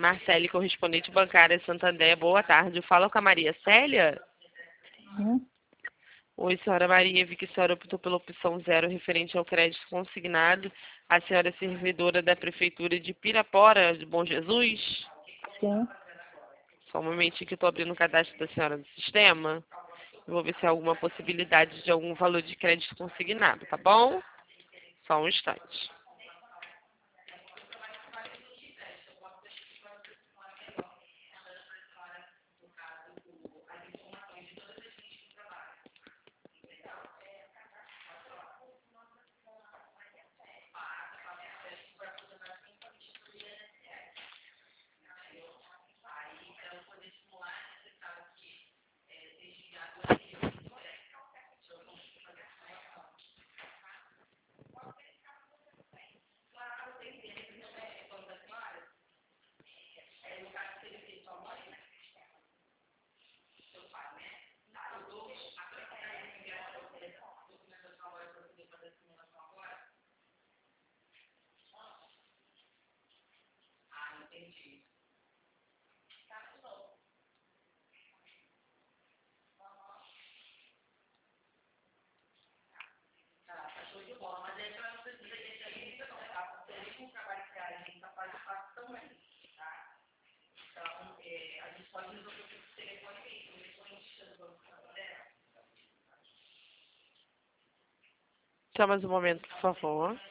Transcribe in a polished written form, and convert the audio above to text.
Marcele, correspondente bancária Santander, boa tarde. Fala com a Maria Célia? Oi, senhora Maria, vi que a senhora optou pela opção 0 referente ao crédito consignado. A senhora é servidora da Prefeitura de Pirapora, de Bom Jesus? Sim. Só um momentinho que eu estou abrindo o cadastro da senhora no sistema. Eu vou ver se há alguma possibilidade de algum valor de crédito consignado, tá bom? Só um instante. Só mais um momento, por favor.